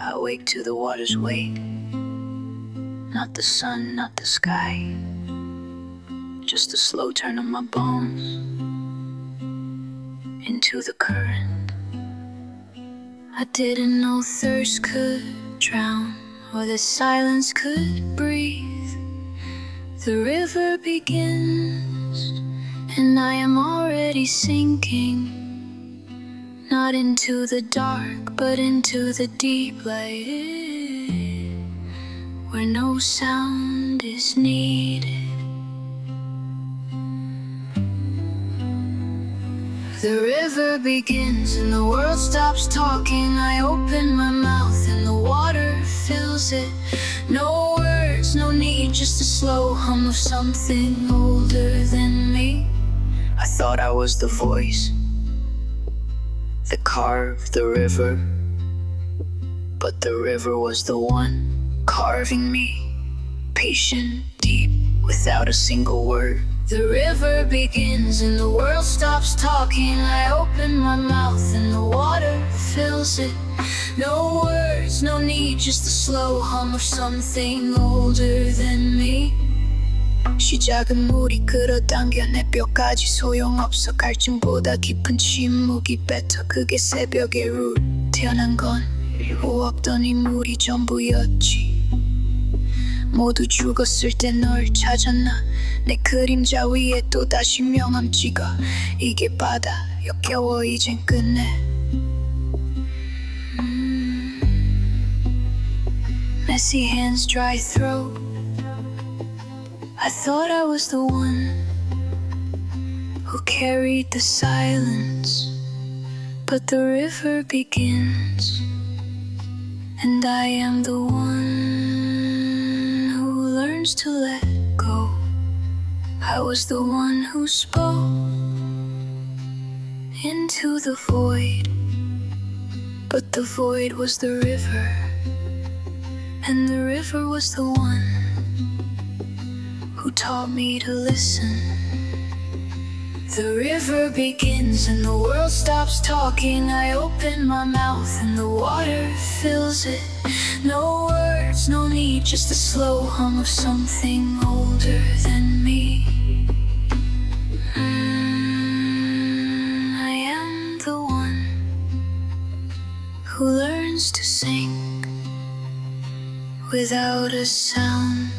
I wake to the water's weight. Not the sun, not the sky, just the slow turn of my bones into the current. I didn't know thirst could drown, or that silence could breathe. The river begins, and I am already sinking, not into the dark, but into the deep light, where no sound is needed. The river begins and the world stops talking. I open my mouth and the water fills it. No words, no need, just a slow hum of something older than me. I thought I was the voice that carved the river, but the river was the one carving me, patient, deep, without a single word. The river begins and the world stops talking. I open my mouth and the water fills it. No words, no need, just the slow hum of something older than me. 시작은 물이 끌어당겨 내 뼈까지 소용없어. 갈증보다 깊은 침묵이 뱉어. 그게 새벽의 룰. 태어난 건 일도 없더니 물이 전부였지. 모두 죽었을 때 널 찾았나. 내 그림자 위에 또다시 명함 찍어. 이게 바다 역겨워 이젠 끝내. Messy hands, dry throat. I thought I was the one who carried the silence, but the river begins, and I am the one who learns to let go. I was the one who spoke into the void, but the void was the river, and the river was the one who taught me to listen. The river begins and the world stops talking. I open my mouth and the water fills it. No words, no need, just a slow hum of something older than me. I am the one who learns to sing without a sound.